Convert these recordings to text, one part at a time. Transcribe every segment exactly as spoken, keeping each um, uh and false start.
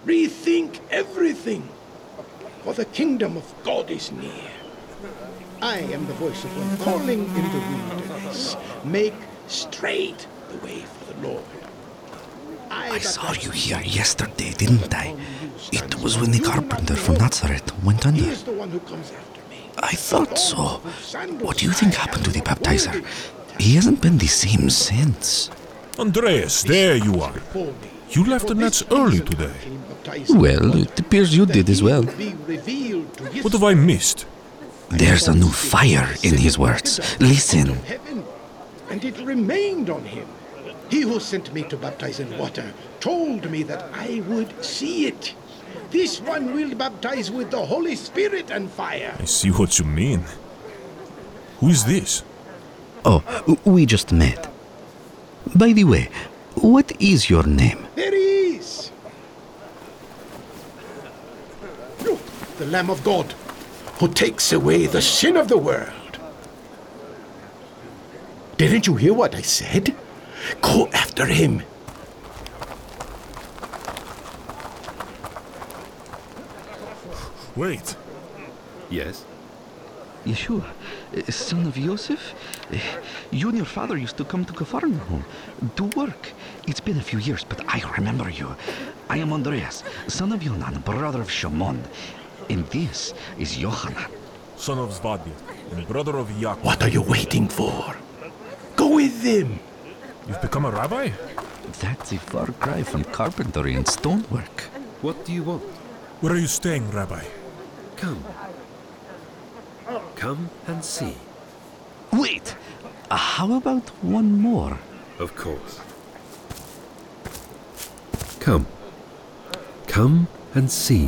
Rethink everything, for the kingdom of God is near. I am the voice of one calling in the wilderness. Make straight the way for the Lord. I saw you here yesterday, didn't I? It was when the carpenter from Nazareth went under. He is the one who comes after me. I thought so. What do you think happened to the baptizer? He hasn't been the same since. Andreas, there you are. You left the nets early today. Well, it appears you did as well. What have I missed? There's a new fire in his words. Listen. And it remained on him. He who sent me to baptize in water told me that I would see it. This one will baptize with the Holy Spirit and fire. I see what you mean. Who is this? Oh, we just met. By the way, what is your name? There he is. Look, the Lamb of God, who takes away the sin of the world. Didn't you hear what I said? Go after him. Wait. Yes? Yeshua, uh, son of Joseph? Uh, you and your father used to come to Capernaum to work. It's been a few years, but I remember you. I am Andreas, son of Yonan, brother of Shimon. And this is Yohanan, Son of Zvadia, and brother of Yaakov. What are you waiting for? Go with them. You've become a rabbi? That's a far cry from carpentry and stonework. What do you want? Where are you staying, Rabbi? Come. Come and see. Wait, uh, how about one more? Of course. Come. Come and see.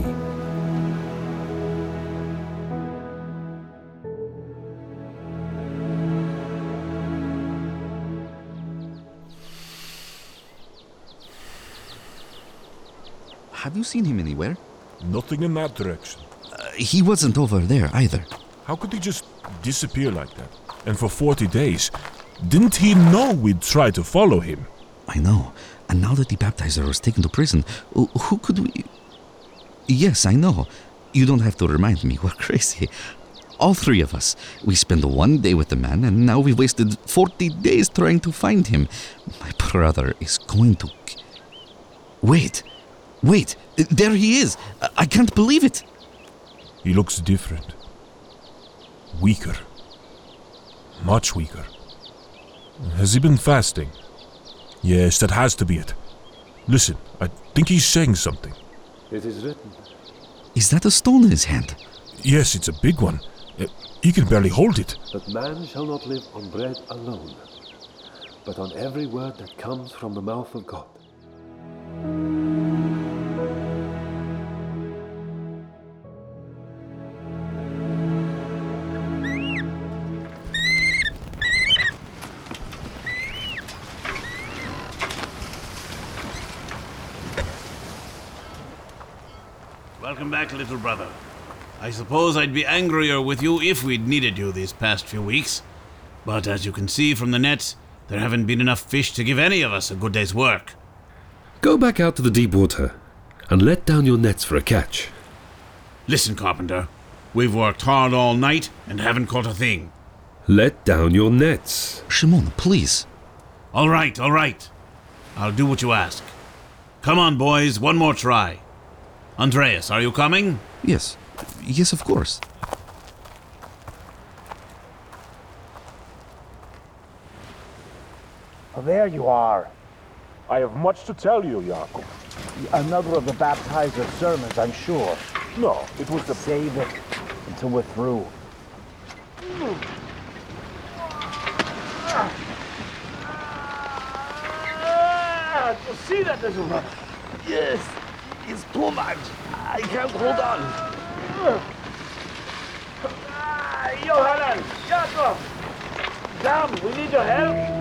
Have you seen him anywhere? Nothing in that direction. Uh, he wasn't over there either. How could he just disappear like that? And for forty days? Didn't he know we'd try to follow him? I know. And now that the baptizer was taken to prison, who could we... Yes, I know. You don't have to remind me. We're crazy. All three of us. We spent one day with the man, and now we've wasted forty days trying to find him. My brother is going to... Wait. Wait. There he is. I can't believe it. He looks different. Weaker. Much weaker. Has he been fasting? Yes, that has to be it. Listen, I think he's saying something. It is written. Is that a stone in his hand? Yes, it's a big one. Uh, he can barely hold it. But man shall not live on bread alone, but on every word that comes from the mouth of God. Welcome back, little brother. I suppose I'd be angrier with you if we'd needed you these past few weeks. But as you can see from the nets, there haven't been enough fish to give any of us a good day's work. Go back out to the deep water and let down your nets for a catch. Listen, Carpenter. We've worked hard all night and haven't caught a thing. Let down your nets. Shimon, please. All right, all right. I'll do what you ask. Come on, boys, one more try. Andreas, are you coming? Yes. Yes, of course. Oh, there you are. I have much to tell you, Yaakov. Another of the baptizer's sermons, I'm sure. No, it was the... Save it until we're through. Ah, you see that, little brother? Yes, it's too much. I can't hold on. Ah, Yohanan, Yaakov! Damn, we need your help.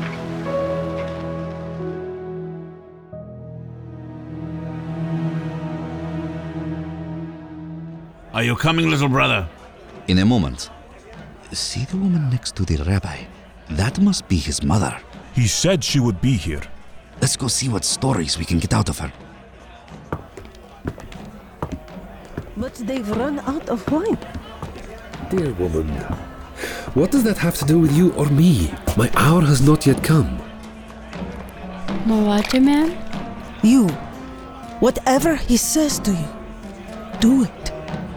Are you coming, little brother? In a moment. See the woman next to the rabbi? That must be his mother. He said she would be here. Let's go see what stories we can get out of her. But they've run out of wine. Dear woman, what does that have to do with you or me? My hour has not yet come. Waterman? You, whatever he says to you, do it.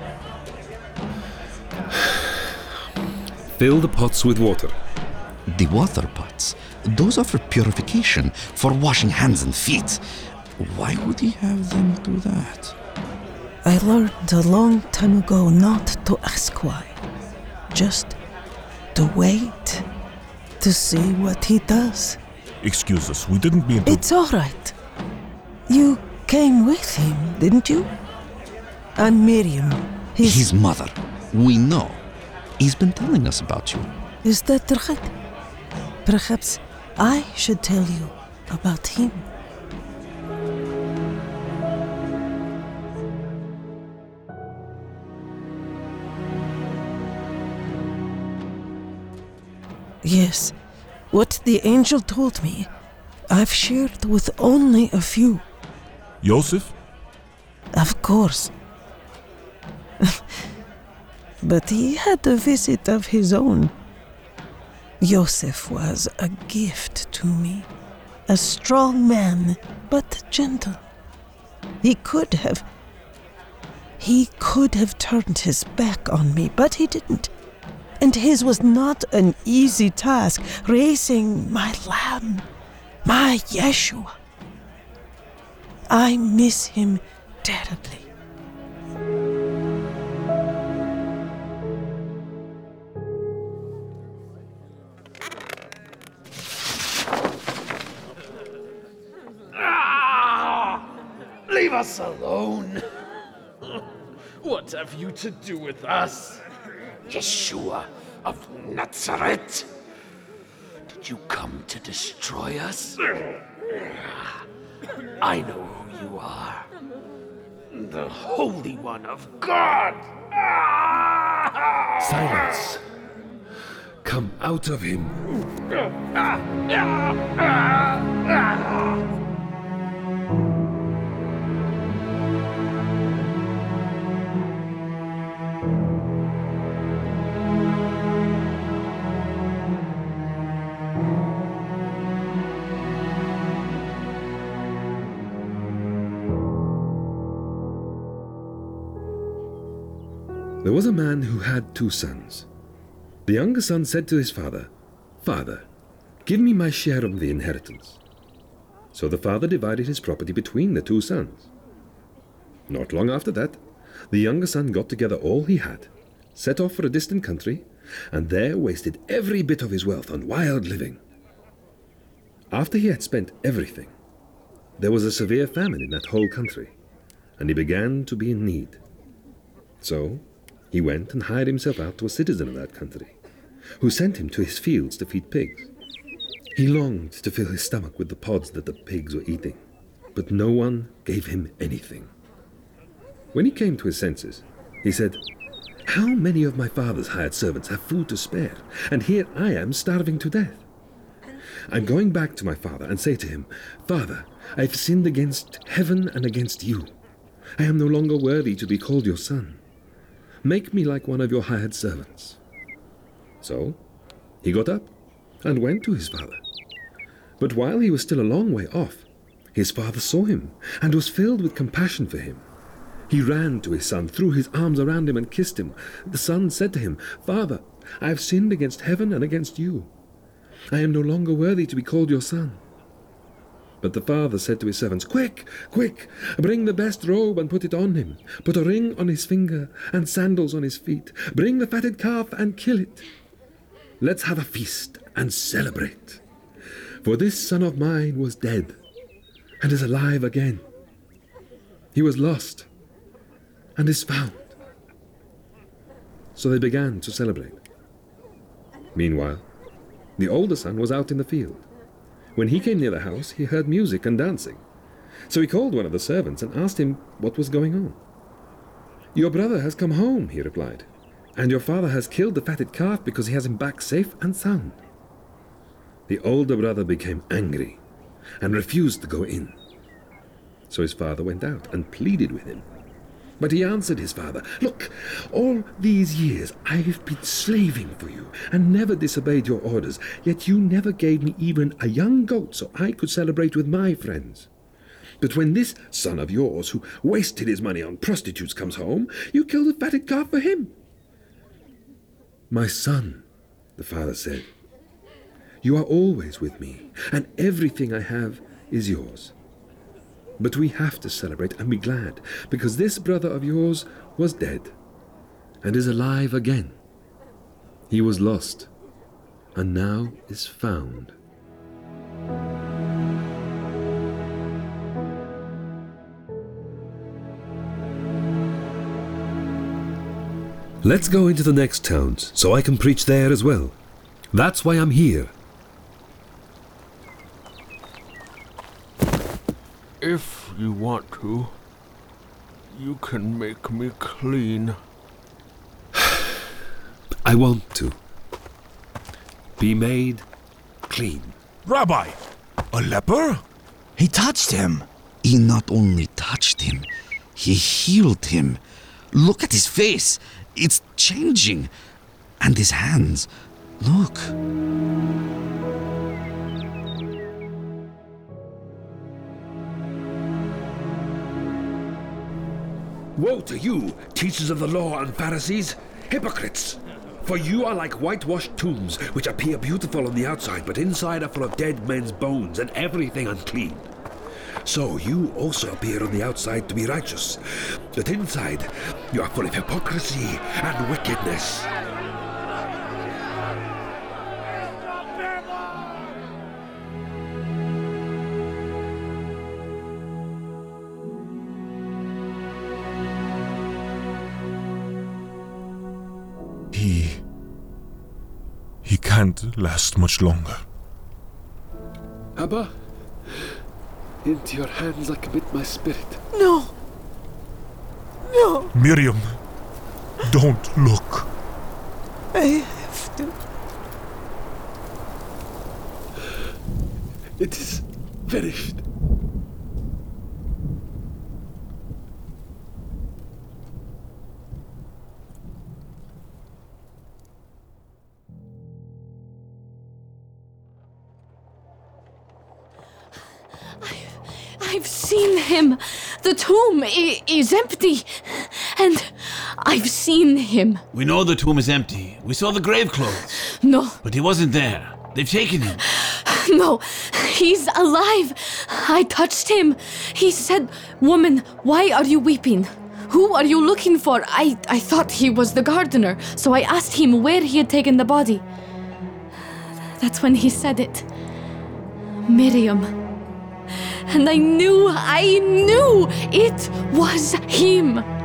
Fill the pots with water. The water pots, those are for purification, for washing hands and feet. Why would he have them do that? I learned a long time ago not to ask why. Just to wait to see what he does. Excuse us, we didn't mean to... It's all right. You came with him, didn't you? I'm Miriam, his... His mother. We know. He's been telling us about you. Is that right? Perhaps I should tell you about him. Yes, what the angel told me, I've shared with only a few. Yosef? Of course. But he had a visit of his own. Yosef was a gift to me. A strong man, but gentle. He could have... He could have turned his back on me, but he didn't. And his was not an easy task, raising my lamb, my Yeshua. I miss him terribly. Ah! Leave us alone. What have you to do with us? Yeshua of Nazareth? Did you come to destroy us? I know who you are. The Holy One of God! Silence. Come out of him. There was a man who had two sons. The younger son said to his father, "Father, give me my share of the inheritance." So the father divided his property between the two sons. Not long after that, the younger son got together all he had, set off for a distant country, and there wasted every bit of his wealth on wild living. After he had spent everything, there was a severe famine in that whole country, and he began to be in need. So he went and hired himself out to a citizen of that country, who sent him to his fields to feed pigs. He longed to fill his stomach with the pods that the pigs were eating, but no one gave him anything. When he came to his senses, he said, "How many of my father's hired servants have food to spare, and here I am starving to death? I'm going back to my father and say to him, 'Father, I've sinned against heaven and against you. I am no longer worthy to be called your son. Make me like one of your hired servants.' So he got up and went to his father. But while he was still a long way off, his father saw him and was filled with compassion for him. He ran to his son, threw his arms around him and kissed him. The son said to him, 'Father, I have sinned against heaven and against you. I am no longer worthy to be called your son.' But the father said to his servants, 'Quick, quick, bring the best robe and put it on him. Put a ring on his finger and sandals on his feet. Bring the fatted calf and kill it. Let's have a feast and celebrate. For this son of mine was dead and is alive again. He was lost and is found.' So they began to celebrate. Meanwhile, the older son was out in the field. When he came near the house, he heard music and dancing. So he called one of the servants and asked him what was going on. 'Your brother has come home,' he replied, 'and your father has killed the fatted calf because he has him back safe and sound.' The older brother became angry and refused to go in. So his father went out and pleaded with him. But he answered his father, Look, all these years I've been slaving for you and never disobeyed your orders, yet you never gave me even a young goat so I could celebrate with my friends. But when this son of yours, who wasted his money on prostitutes, comes home, you kill the fatted calf for him. My son, the father said, you are always with me, and everything I have is yours. But we have to celebrate and be glad, because this brother of yours was dead and is alive again. He was lost and now is found. Let's go into the next towns, so I can preach there as well. That's why I'm here. If you want to, you can make me clean. I want to. Be made clean. Rabbi, a leper? He touched him. He not only touched him, he healed him. Look at his face. It's changing. And his hands. Look. Woe to you, teachers of the law and Pharisees, hypocrites! For you are like whitewashed tombs, which appear beautiful on the outside, but inside are full of dead men's bones and everything unclean. So you also appear on the outside to be righteous, but inside you are full of hypocrisy and wickedness. He... He can't last much longer. Abba, into your hands I commit my spirit. No. No. Miriam, don't look. I have to. It is finished. I've seen him. The tomb I- is empty. And I've seen him. We know the tomb is empty. We saw the grave clothes. No. But he wasn't there. They've taken him. No. He's alive. I touched him. He said, Woman, why are you weeping? Who are you looking for? I, I thought he was the gardener, so I asked him where he had taken the body. That's when he said it. Miriam. And I knew, I knew it was him.